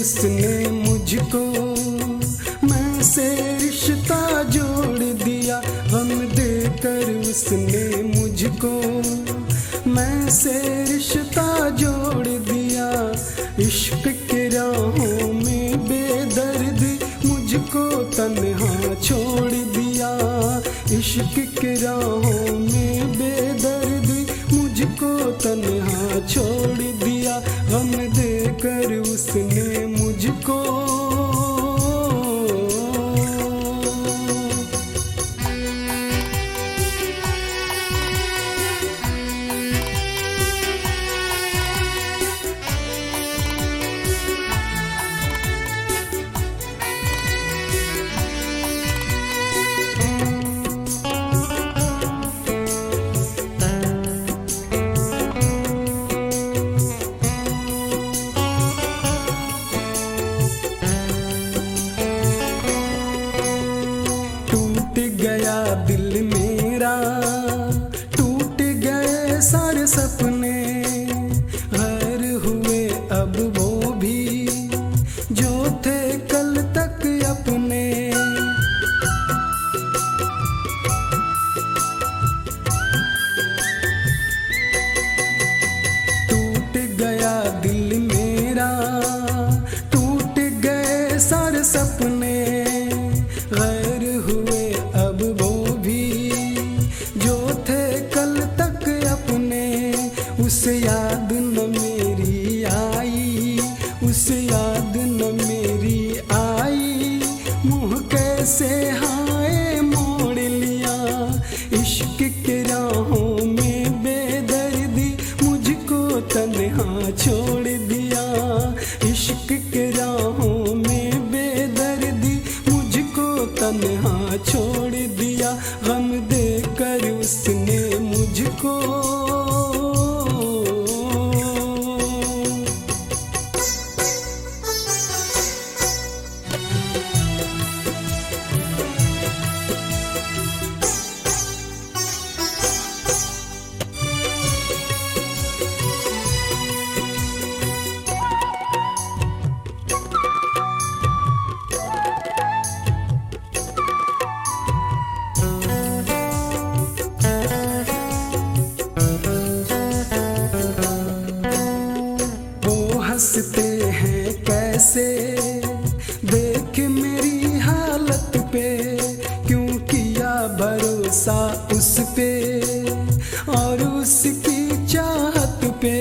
उसने मुझको मैं से रिश्ता जोड़ दिया। गम देकर उसने मुझको मैं से रिश्ता जोड़ दिया। इश्क के राहों में बेदर्दी मुझको तन्हा छोड़ दिया। इश्क के राहों में बेदर्दी मुझको तन्हा छोड़ दिया। गम देकर उसने मुझको गया दिल मेरा, टूट गए सारे सपने। गैर हुए अब वो भी जो थे कल तक अपने। टूट गया दिल मेरा, टूट गए सारे सपने। गैर हुए अब वो भी जो थे कल तक अपने। उस याद न मेरी आई, उस याद न मेरी आई। मुँह कैसे हाय मोड़ लिया। इश्क के राहों में बेदर्दी मुझको तन्हा छोड़ दिया। इश्क के राहों में बेदर्दी मुझको तन्हा छोड़ दिया। गम देकर उसने मुझको हंसते हैं कैसे देख मेरी हालत पे। क्यों किया भरोसा उस पे और उसकी चाहत पे।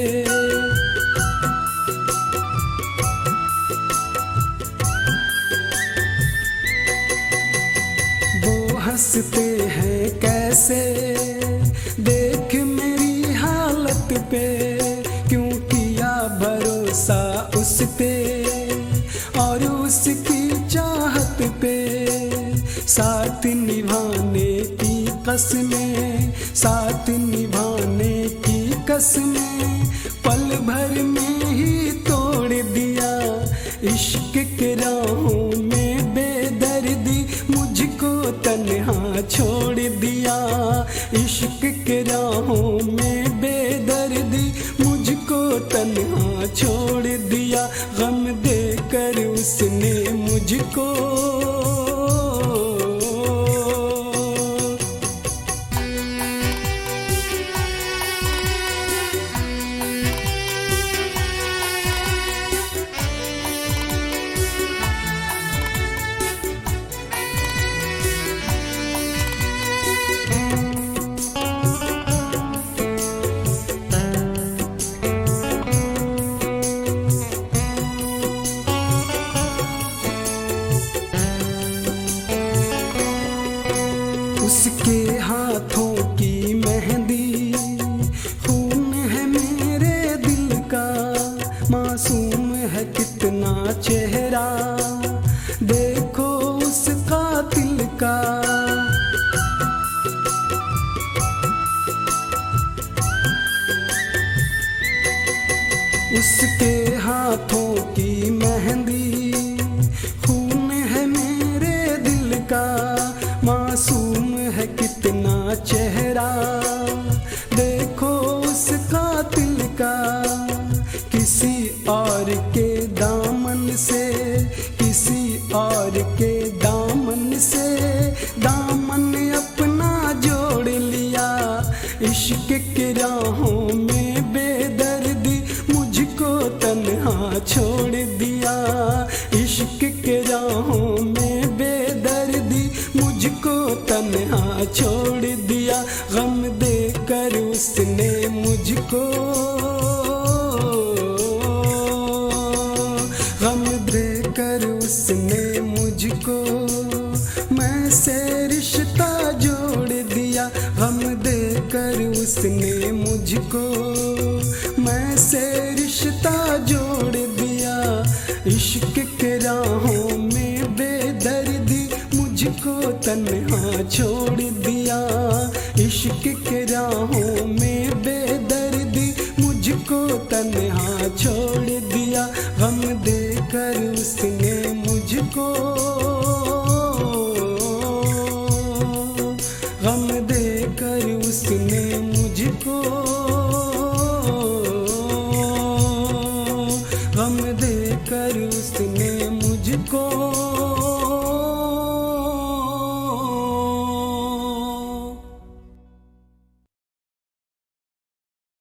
वो हंसते हैं कैसे देख मेरी हालत पे। क्यों किया भरोसा उस पे और उसकी चाहत पे। साथ निभाने की कसमें, साथ निभाने की कसमें पल भर में ही तोड़ दिया। इश्क के राहों में बेदर्दी मुझको तन्हा छोड़ दिया। इश्क के राहों में बेदर्दी मुझको तन्हा छोड़ दिया। गम देकर उसने मुझको उसके हाथों की मेहंदी खून है मेरे दिल का। मासूम है कितना चेहरा देखो उस कातिल का। उसके हाथों की मेहंदी खून है मेरे दिल का। मासूम है कितना चेहरा देखो उस कातिल का। किसी और के दामन से दिया। इश्क के राहों में बेदर्दी मुझको तन्हा छोड़ दिया। गम देकर उसने मुझको, गम देकर उसने मुझको मैं से रिश्ता जोड़ दिया। गम देकर उसने मुझको मैं से रिश्ता जोड़ दिया। इश्क के राहों में बेदर्दी मुझको तन्हा छोड़ दिया। इश्क के राहों में बेदर्दी मुझको तन्हा छोड़ दिया। गम देकर उसने मुझको